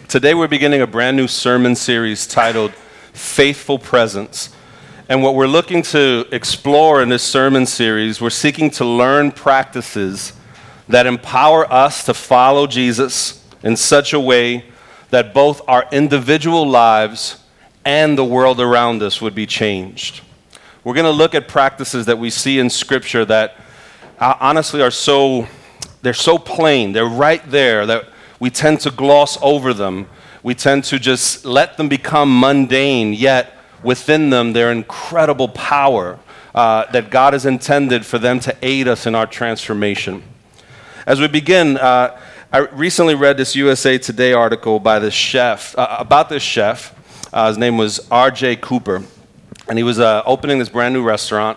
Today we're beginning a brand new sermon series titled Faithful Presence. And what we're looking to explore in this sermon series, we're seeking to learn practices that empower us to follow Jesus in such a way that both our individual lives and the world around us would be changed. We're going to look at practices that we see in Scripture that honestly they're so plain, they're right there that we tend to gloss over them. We tend to just let them become mundane, yet within them they're incredible power that God has intended for them to aid us in our transformation. As we begin, I recently read this USA Today article by this chef, about this chef. His name was R.J. Cooper, and he was opening this brand new restaurant.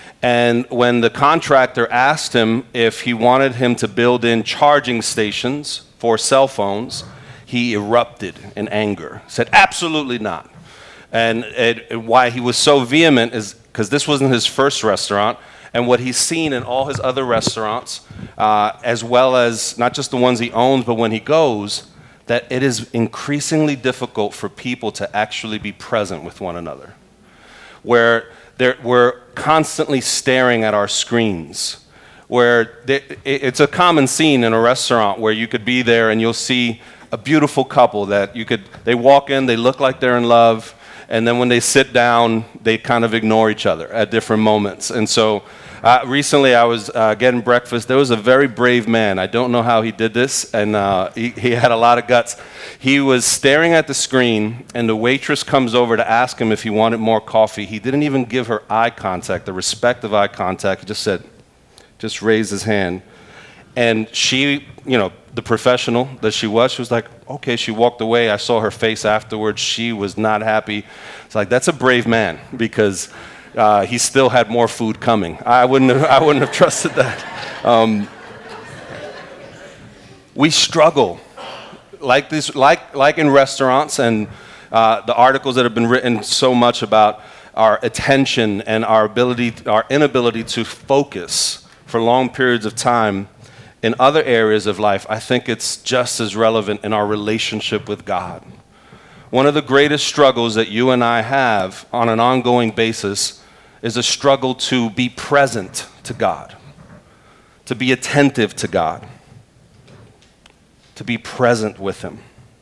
And when the contractor asked him if he wanted him to build in charging stations for cell phones, he erupted in anger. Said, absolutely not. And why he was so vehement is because this wasn't his first restaurant, and what he's seen in all his other restaurants, as well as not just the ones he owns, but when he goes, that it is increasingly difficult for people to actually be present with one another. Where we're constantly staring at our screens, where it's a common scene in a restaurant where you could be there and you'll see a beautiful couple that they walk in, they look like they're in love, and then when they sit down, they kind of ignore each other at different moments. And so recently I was getting breakfast. There was a very brave man. I don't know how he did this, and he had a lot of guts. He was staring at the screen, and the waitress comes over to ask him if he wanted more coffee. He didn't even give her eye contact, the respect of eye contact. He just raised his hand. And she, the professional that she was like, okay, she walked away. I saw her face afterwards. She was not happy. It's like, that's a brave man, because he still had more food coming. I wouldn't have trusted that. We struggle like this, like in restaurants, and the articles that have been written so much about our attention and our inability to focus for long periods of time in other areas of life. I think it's just as relevant in our relationship with God. One of the greatest struggles that you and I have on an ongoing basis is a struggle to be present to God, to be attentive to God, to be present with Him.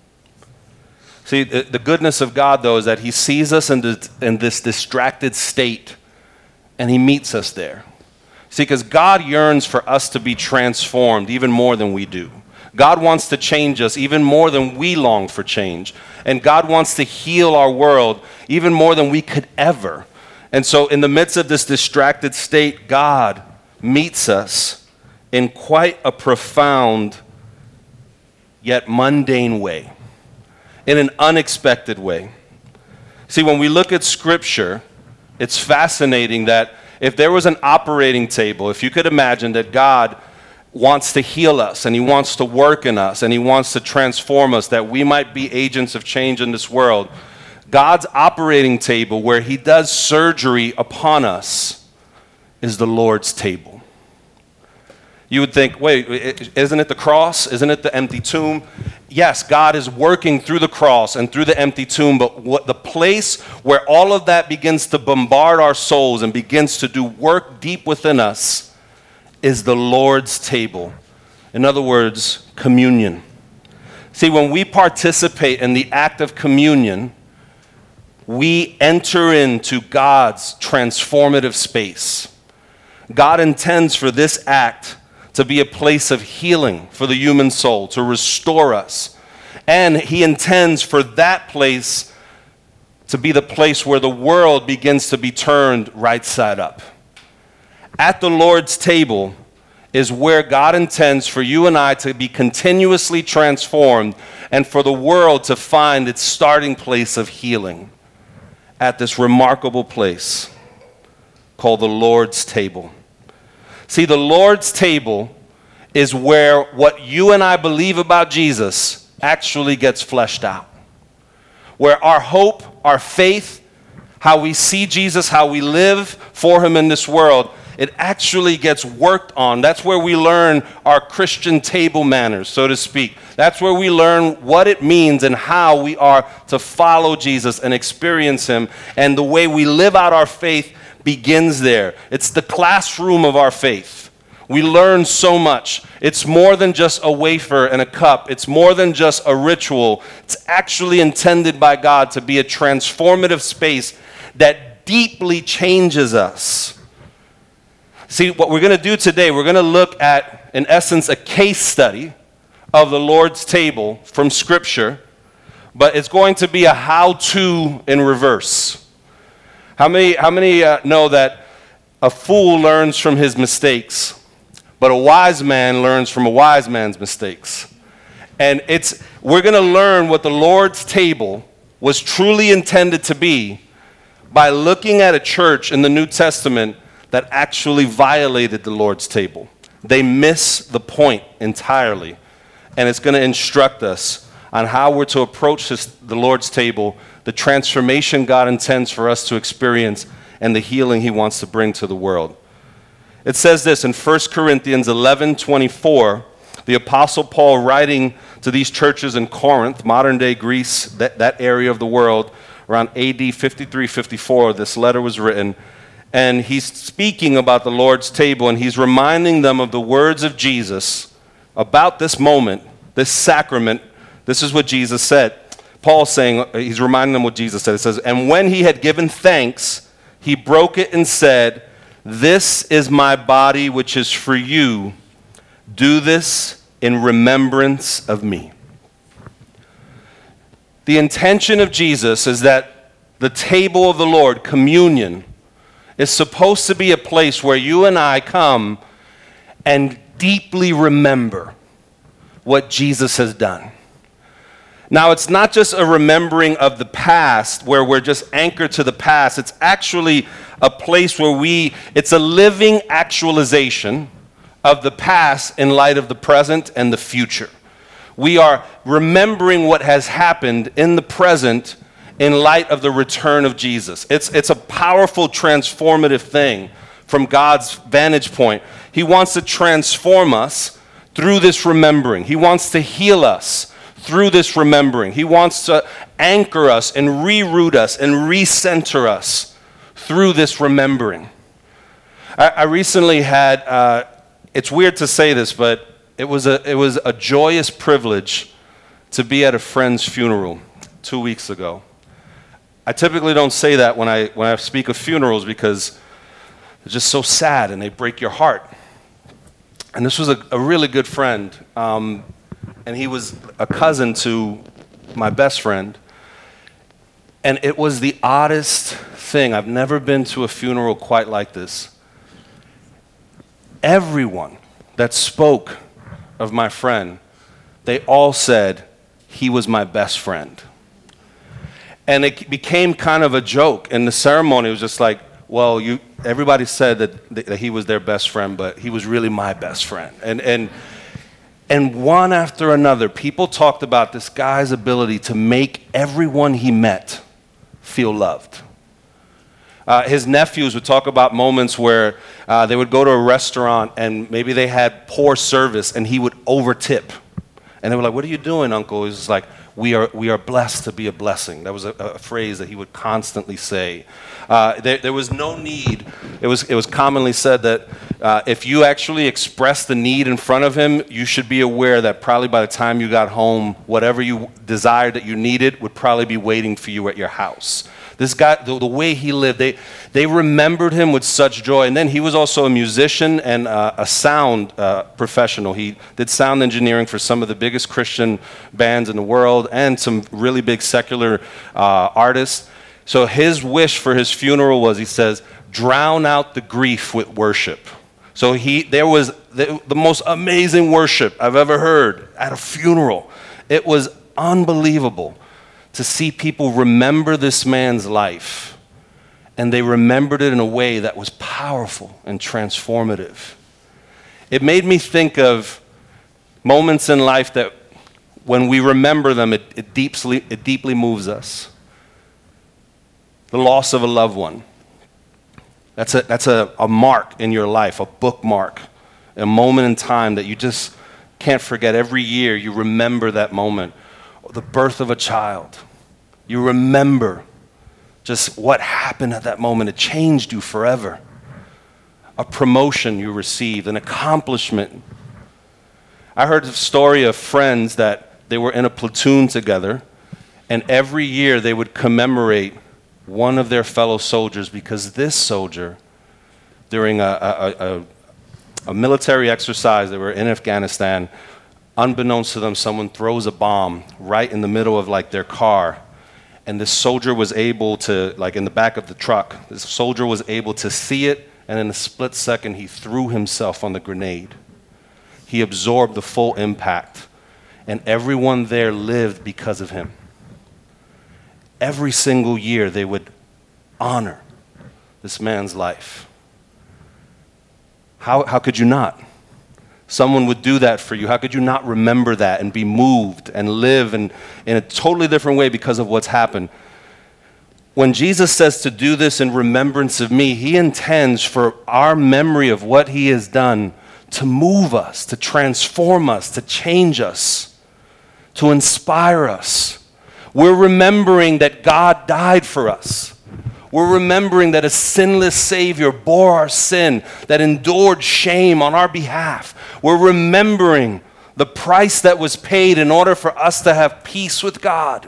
See, the goodness of God, though, is that He sees us in this distracted state, and He meets us there. See, because God yearns for us to be transformed even more than we do. God wants to change us even more than we long for change. And God wants to heal our world even more than we could ever. And so in the midst of this distracted state, God meets us in quite a profound yet mundane way, in an unexpected way. See, when we look at Scripture, it's fascinating that if there was an operating table, if you could imagine that God wants to heal us, and He wants to work in us, and He wants to transform us, that we might be agents of change in this world, God's operating table where He does surgery upon us is the Lord's table. You would think, wait, isn't it the cross? Isn't it the empty tomb? Yes, God is working through the cross and through the empty tomb, but what the place where all of that begins to bombard our souls and begins to do work deep within us is the Lord's table. In other words, communion. See, when we participate in the act of communion, we enter into God's transformative space. God intends for this act to be a place of healing for the human soul, to restore us. And He intends for that place to be the place where the world begins to be turned right side up. At the Lord's table is where God intends for you and I to be continuously transformed and for the world to find its starting place of healing at this remarkable place called the Lord's table. See, the Lord's table is where what you and I believe about Jesus actually gets fleshed out. Where our hope, our faith, how we see Jesus, how we live for Him in this world it actually gets worked on. That's where we learn our Christian table manners, so to speak. That's where we learn what it means and how we are to follow Jesus and experience him. And the way we live out our faith begins there. It's the classroom of our faith. We learn so much. It's more than just a wafer and a cup. It's more than just a ritual. It's actually intended by God to be a transformative space that deeply changes us. See, what we're going to do today, we're going to look at, in essence, a case study of the Lord's table from Scripture, but it's going to be a how-to in reverse. How many know that a fool learns from his mistakes, but a wise man learns from a wise man's mistakes? And we're going to learn what the Lord's table was truly intended to be by looking at a church in the New Testament that actually violated the Lord's table. They miss the point entirely. And it's going to instruct us on how we're to approach the Lord's table, the transformation God intends for us to experience, and the healing he wants to bring to the world. It says this in 1 Corinthians 11:24, the Apostle Paul writing to these churches in Corinth, modern-day Greece, that area of the world, around AD 53, 54, this letter was written. And he's speaking about the Lord's table, and he's reminding them of the words of Jesus about this moment, this sacrament. This is what Jesus said. Paul's saying, he's reminding them what Jesus said. It says, and when he had given thanks, he broke it and said, this is my body which is for you. Do this in remembrance of me. The intention of Jesus is that the table of the Lord, communion, is supposed to be a place where you and I come and deeply remember what Jesus has done. Now, it's not just a remembering of the past where we're just anchored to the past. It's actually a place where it's a living actualization of the past in light of the present and the future. We are remembering what has happened in the present in light of the return of Jesus. It's a powerful, transformative thing from God's vantage point. He wants to transform us through this remembering. He wants to heal us through this remembering. He wants to anchor us and reroute us and recenter us through this remembering. I recently had, it's weird to say this, but it was a joyous privilege to be at a friend's funeral 2 weeks ago. I typically don't say that when I speak of funerals because they're just so sad and they break your heart. And this was a really good friend, and he was a cousin to my best friend. And it was the oddest thing. I've never been to a funeral quite like this. Everyone that spoke of my friend, they all said he was my best friend. And it became kind of a joke. In the ceremony, it was just like, well, everybody said that he was their best friend, but he was really my best friend. And one after another, people talked about this guy's ability to make everyone he met feel loved. His nephews would talk about moments where they would go to a restaurant and maybe they had poor service and he would over-tip. And they were like, what are you doing, Uncle? He was like, we are blessed to be a blessing. That was a phrase that he would constantly say. There was no need. It was commonly said that if you actually expressed the need in front of him, you should be aware that probably by the time you got home, whatever you desired that you needed would probably be waiting for you at your house. This guy, the way he lived, they remembered him with such joy. And then he was also a musician and a sound professional. He did sound engineering for some of the biggest Christian bands in the world and some really big secular artists. So his wish for his funeral was, he says, drown out the grief with worship. So there was the most amazing worship I've ever heard at a funeral. It was unbelievable to see people remember this man's life, and they remembered it in a way that was powerful and transformative. It made me think of moments in life that when we remember them, it deeply moves us. The loss of a loved one. That's a mark in your life, a bookmark, a moment in time that you just can't forget. Every year you remember that moment. The birth of a child. You remember just what happened at that moment. It changed you forever. A promotion you received, an accomplishment. I heard a story of friends that they were in a platoon together, and every year they would commemorate one of their fellow soldiers because this soldier, during a military exercise, they were in Afghanistan, unbeknownst to them, someone throws a bomb right in the middle of like their car. And this soldier was able to, like in the back of the truck, this soldier was able to see it, and in a split second, he threw himself on the grenade. He absorbed the full impact, and everyone there lived because of him. Every single year, they would honor this man's life. How could you not? Someone would do that for you. How could you not remember that and be moved and live in a totally different way because of what's happened? When Jesus says to do this in remembrance of me, he intends for our memory of what he has done to move us, to transform us, to change us, to inspire us. We're remembering that God died for us. We're remembering that a sinless Savior bore our sin, that endured shame on our behalf. We're remembering the price that was paid in order for us to have peace with God.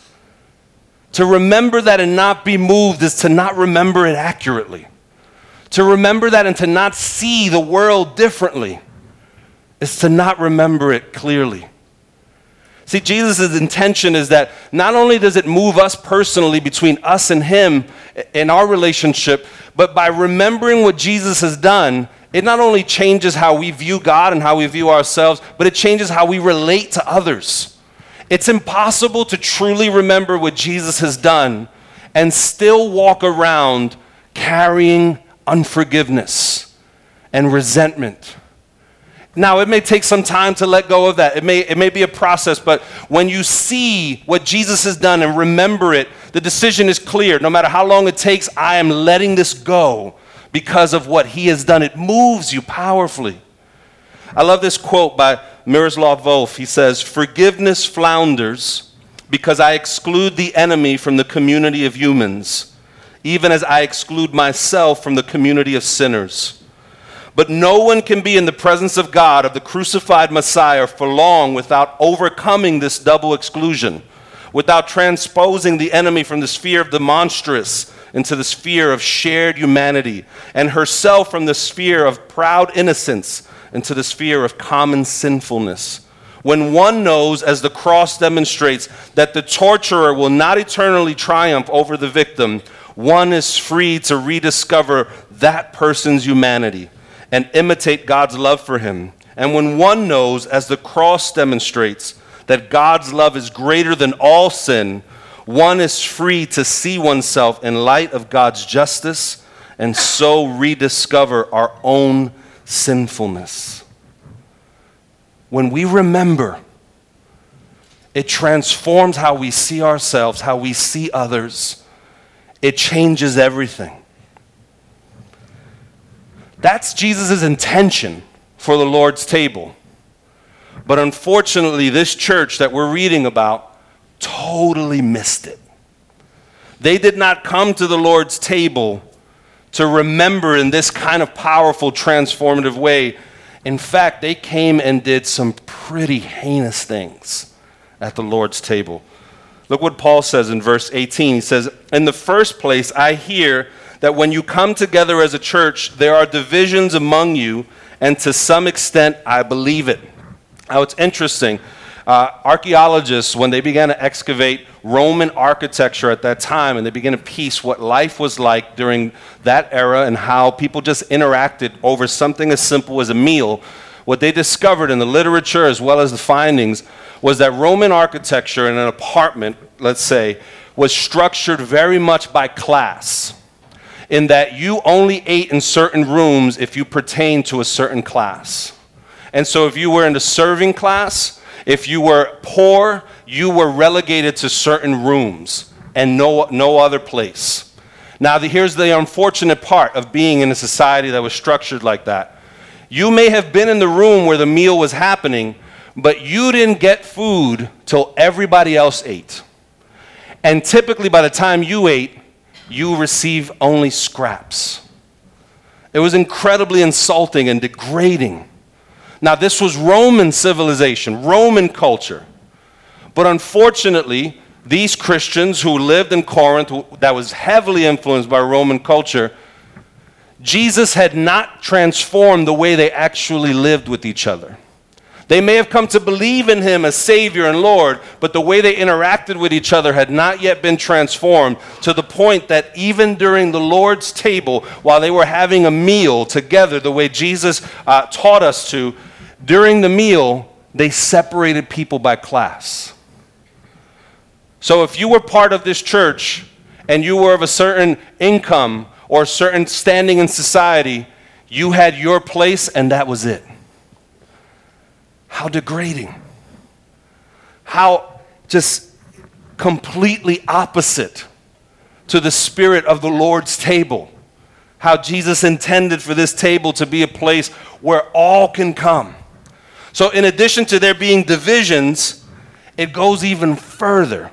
To remember that and not be moved is to not remember it accurately. To remember that and to not see the world differently is to not remember it clearly. See, Jesus' intention is that not only does it move us personally between us and him in our relationship, but by remembering what Jesus has done, it not only changes how we view God and how we view ourselves, but it changes how we relate to others. It's impossible to truly remember what Jesus has done and still walk around carrying unforgiveness and resentment. Now, it may take some time to let go of that. It may be a process, but when you see what Jesus has done and remember it, the decision is clear. No matter how long it takes, I am letting this go because of what he has done. It moves you powerfully. I love this quote by Miroslav Volf. He says, "Forgiveness flounders because I exclude the enemy from the community of humans, even as I exclude myself from the community of sinners. But no one can be in the presence of God, of the crucified Messiah, for long without overcoming this double exclusion, without transposing the enemy from the sphere of the monstrous into the sphere of shared humanity, and herself from the sphere of proud innocence into the sphere of common sinfulness. When one knows, as the cross demonstrates, that the torturer will not eternally triumph over the victim, one is free to rediscover that person's humanity and imitate God's love for him. And when one knows, as the cross demonstrates, that God's love is greater than all sin, one is free to see oneself in light of God's justice and so rediscover our own sinfulness." When we remember, it transforms how we see ourselves, how we see others. It changes everything. That's Jesus' intention for the Lord's table. But unfortunately, this church that we're reading about totally missed it. They did not come to the Lord's table to remember in this kind of powerful, transformative way. In fact, they came and did some pretty heinous things at the Lord's table. Look what Paul says in verse 18. He says, "In the first place, I hear that when you come together as a church, there are divisions among you, and to some extent, I believe it." Now, it's interesting. Archaeologists, when they began to excavate Roman architecture at that time, and they began to piece what life was like during that era and how people just interacted over something as simple as a meal, what they discovered in the literature as well as the findings was that Roman architecture in an apartment, let's say, was structured very much by class, in that you only ate in certain rooms if you pertained to a certain class. And so if you were in the serving class, if you were poor, you were relegated to certain rooms and no other place. Now, here's the unfortunate part of being in a society that was structured like that. You may have been in the room where the meal was happening, but you didn't get food till everybody else ate. And typically by the time you ate, you receive only scraps. It was incredibly insulting and degrading. Now, this was Roman civilization, Roman culture. But unfortunately, these Christians who lived in Corinth, that was heavily influenced by Roman culture, Jesus had not transformed the way they actually lived with each other. They may have come to believe in him as Savior and Lord, but the way they interacted with each other had not yet been transformed, to the point that even during the Lord's table, while they were having a meal together, the way Jesus taught us to, during the meal, they separated people by class. So if you were part of this church and you were of a certain income or a certain standing in society, you had your place and that was it. How degrading. How just completely opposite to the spirit of the Lord's table. How Jesus intended for this table to be a place where all can come. So in addition to there being divisions, it goes even further.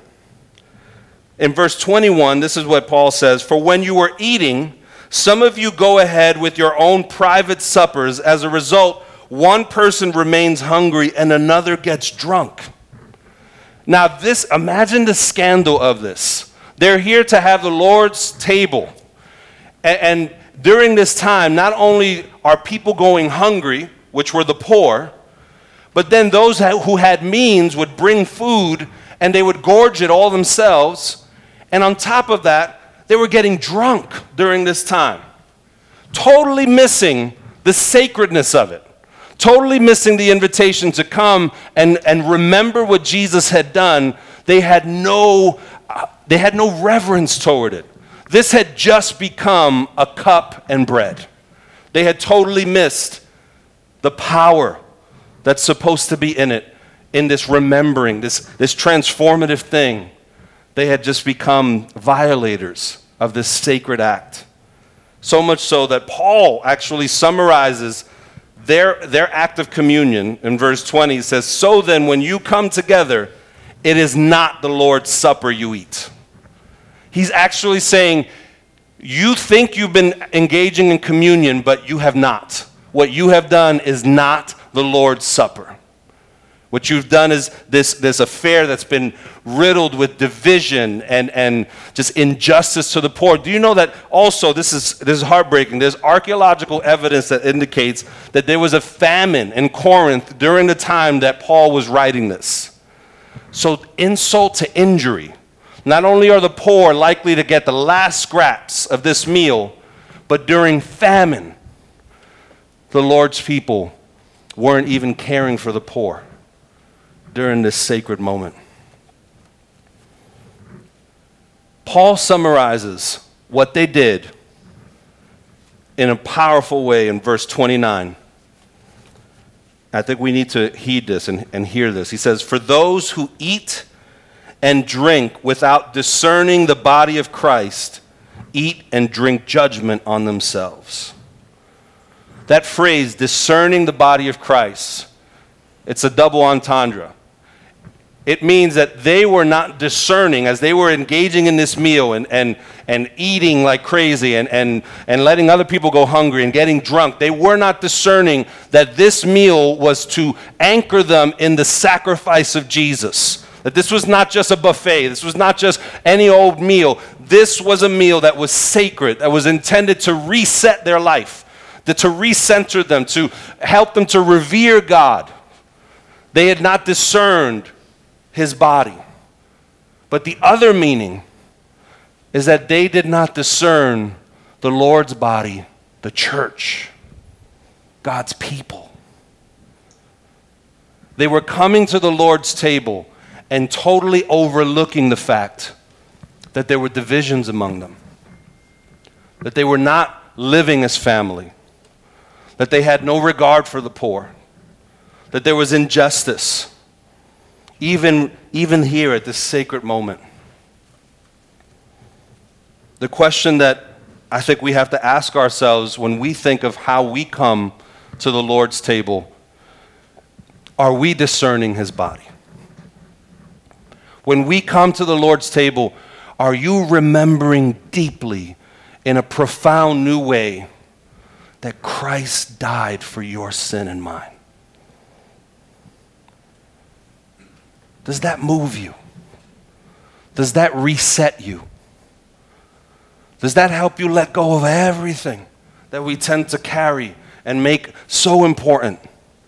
In verse 21, this is what Paul says, "For when you were eating, some of you go ahead with your own private suppers. As a result, one person remains hungry and another gets drunk." Now imagine the scandal of this. They're here to have the Lord's table. And during this time, not only are people going hungry, which were the poor, but then those who had means would bring food and they would gorge it all themselves. And on top of that, they were getting drunk during this time. Totally missing the sacredness of it. Totally missing the invitation to come and remember what Jesus had done. They had no reverence toward it. This had just become a cup and bread. They had totally missed the power that's supposed to be in it, in this remembering, this transformative thing. They had just become violators of this sacred act. So much so that Paul actually summarizes their act of communion in verse 20. He says, "So then when you come together, it is not the Lord's Supper you eat." He's actually saying, you think you've been engaging in communion, but you have not. What you have done is not the Lord's Supper. What you've done is this affair that's been riddled with division and just injustice to the poor. Do you know that also, this is heartbreaking, there's archaeological evidence that indicates that there was a famine in Corinth during the time that Paul was writing this. So insult to injury. Not only are the poor likely to get the last scraps of this meal, but during famine, the Lord's people weren't even caring for the poor during this sacred moment. Paul summarizes what they did in a powerful way in verse 29. I think we need to heed this and hear this. He says, "For those who eat and drink without discerning the body of Christ, eat and drink judgment on themselves." That phrase, discerning the body of Christ, it's a double entendre. It means that they were not discerning as they were engaging in this meal and eating like crazy and letting other people go hungry and getting drunk. They were not discerning that this meal was to anchor them in the sacrifice of Jesus. That this was not just a buffet. This was not just any old meal. This was a meal that was sacred, that was intended to reset their life, to recenter them, to help them to revere God. They had not discerned his body. But the other meaning is that they did not discern the Lord's body, the church, God's people. They were coming to the Lord's table and totally overlooking the fact that there were divisions among them, that they were not living as family, that they had no regard for the poor, that there was injustice, even here at this sacred moment. The question that I think we have to ask ourselves when we think of how we come to the Lord's table, are we discerning his body? When we come to the Lord's table, are you remembering deeply in a profound new way that Christ died for your sin and mine? Does that move you? Does that reset you? Does that help you let go of everything that we tend to carry and make so important?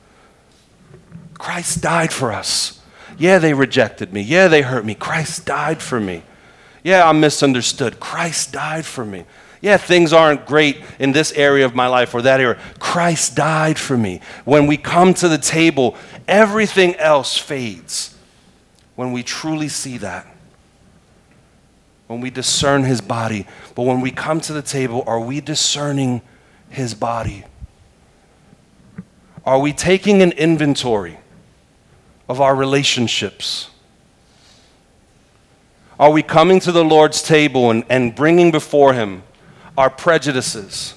Christ died for us. Yeah, they rejected me. Yeah, they hurt me. Christ died for me. Yeah, I'm misunderstood. Christ died for me. Yeah, things aren't great in this area of my life or that area. Christ died for me. When we come to the table, everything else fades. When we truly see that, when we discern his body. But when we come to the table, are we discerning his body? Are we taking an inventory of our relationships? Are we coming to the Lord's table and bringing before him our prejudices,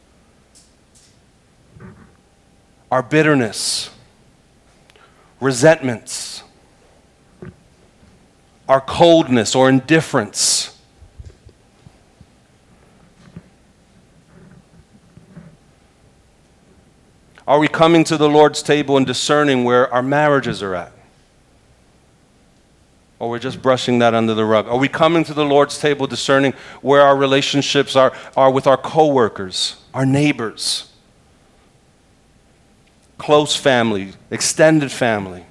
our bitterness, resentments, our coldness or indifference? Are we coming to the Lord's table and discerning where our marriages are at? Or we're just brushing that under the rug? Are we coming to the Lord's table discerning where our relationships are with our coworkers, our neighbors, close family, extended family?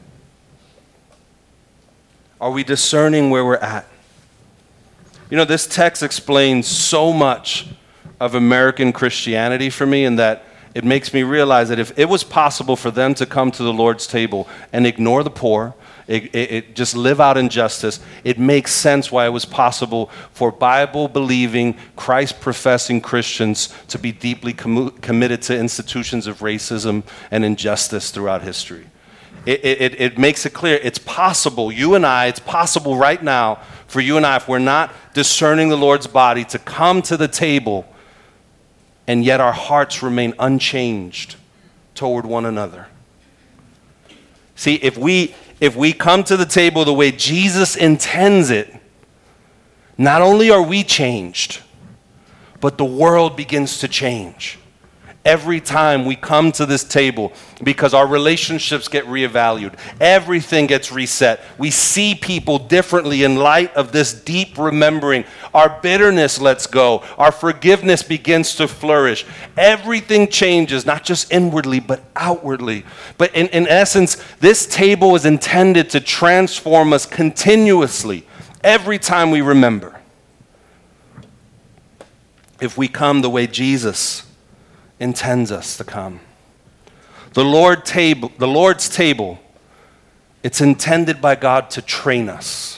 Are we discerning where we're at? You know, this text explains so much of American Christianity for me, in that it makes me realize that if it was possible for them to come to the Lord's table and ignore the poor, it just live out injustice, it makes sense why it was possible for Bible-believing, Christ-professing Christians to be deeply committed to institutions of racism and injustice throughout history. It makes it clear it's possible, it's possible right now for you and I, if we're not discerning the Lord's body, to come to the table and yet our hearts remain unchanged toward one another. See, if we come to the table the way Jesus intends it, not only are we changed, but the world begins to change. Every time we come to this table, because our relationships get reevaluated, everything gets reset. We see people differently in light of this deep remembering. Our bitterness lets go. Our forgiveness begins to flourish. Everything changes, not just inwardly, but outwardly. But in essence, this table is intended to transform us continuously every time we remember. If we come the way Jesus intends us to come. The Lord's table, it's intended by God to train us.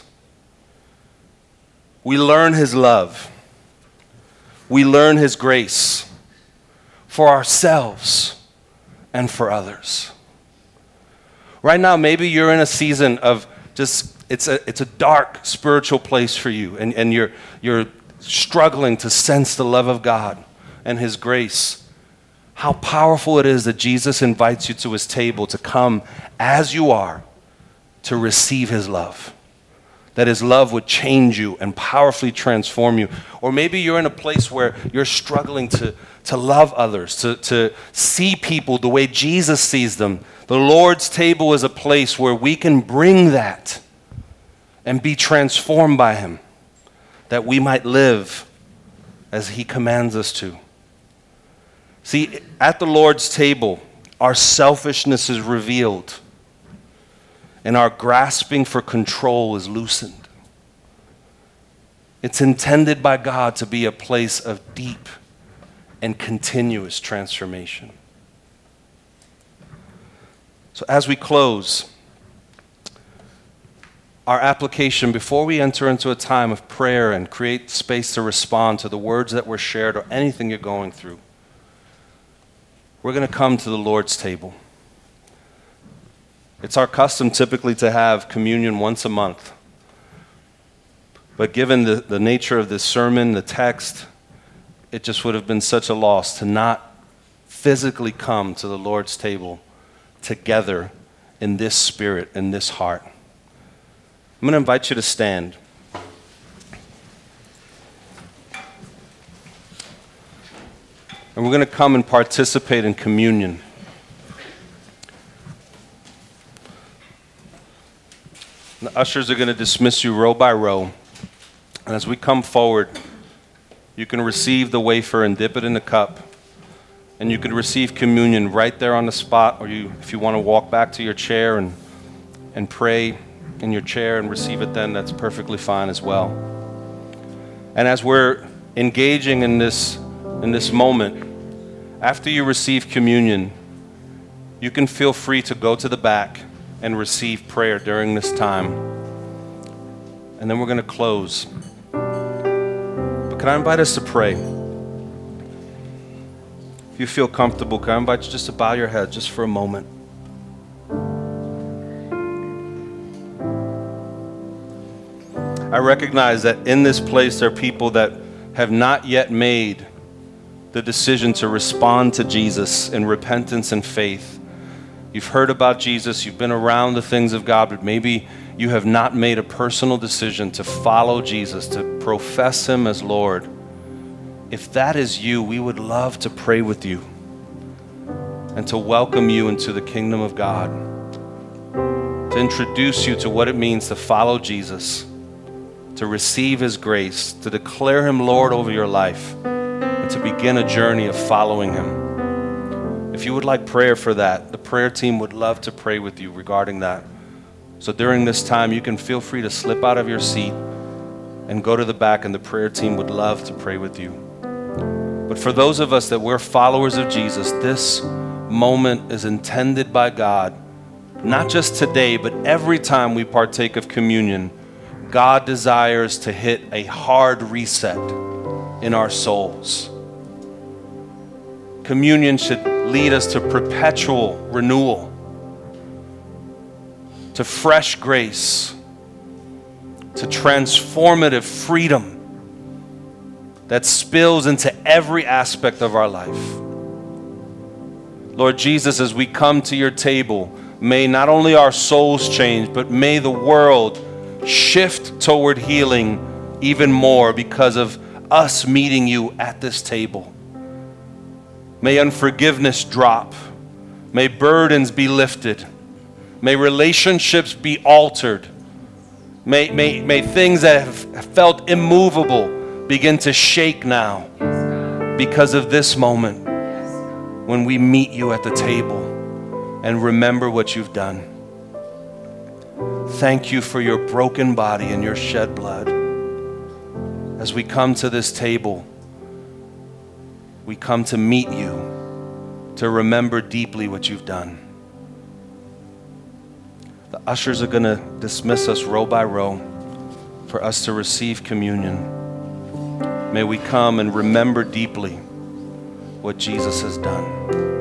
We learn his love. We learn his grace for ourselves and for others. Right now, maybe you're in a season of just, it's a dark spiritual place for you, and you're struggling to sense the love of God and his grace. How powerful it is that Jesus invites you to his table to come as you are, to receive his love. That his love would change you and powerfully transform you. Or maybe you're in a place where you're struggling to love others, to see people the way Jesus sees them. The Lord's table is a place where we can bring that and be transformed by him, that we might live as he commands us to. See, at the Lord's table, our selfishness is revealed and our grasping for control is loosened. It's intended by God to be a place of deep and continuous transformation. So as we close, our application, before we enter into a time of prayer and create space to respond to the words that were shared or anything you're going through, we're going to come to the Lord's table. It's our custom typically to have communion once a month. But given the nature of this sermon, the text, it just would have been such a loss to not physically come to the Lord's table together in this spirit, in this heart. I'm going to invite you to stand. And we're going to come and participate in communion. The ushers are going to dismiss you row by row. And as we come forward, you can receive the wafer and dip it in the cup. And you can receive communion right there on the spot, or if you want to walk back to your chair and pray in your chair and receive it then, that's perfectly fine as well. And as we're engaging in this moment, after you receive communion, you can feel free to go to the back and receive prayer during this time. And then we're going to close. But can I invite us to pray? If you feel comfortable, can I invite you just to bow your head just for a moment? I recognize that in this place there are people that have not yet made the decision to respond to Jesus in repentance and faith. You've heard about Jesus, you've been around the things of God, but maybe you have not made a personal decision to follow Jesus, to profess Him as Lord. If that is you, we would love to pray with you and to welcome you into the kingdom of God, to introduce you to what it means to follow Jesus, to receive His grace, to declare Him Lord over your life, and to begin a journey of following Him. If you would like prayer for that, the prayer team would love to pray with you regarding that. So during this time, you can feel free to slip out of your seat and go to the back, and the prayer team would love to pray with you. But for those of us that we're followers of Jesus, this moment is intended by God, not just today, but every time we partake of communion. God desires to hit a hard reset in our souls. Communion should lead us to perpetual renewal, to fresh grace, to transformative freedom that spills into every aspect of our life. Lord Jesus, as we come to your table, may not only our souls change, but may the world shift toward healing even more because of us meeting you at this table. May unforgiveness drop. May burdens be lifted. May relationships be altered. May things that have felt immovable begin to shake now because of this moment when we meet you at the table and remember what you've done. Thank you for your broken body and your shed blood. As we come to this table, we come to meet you, to remember deeply what you've done. The ushers are going to dismiss us row by row for us to receive communion. May we come and remember deeply what Jesus has done.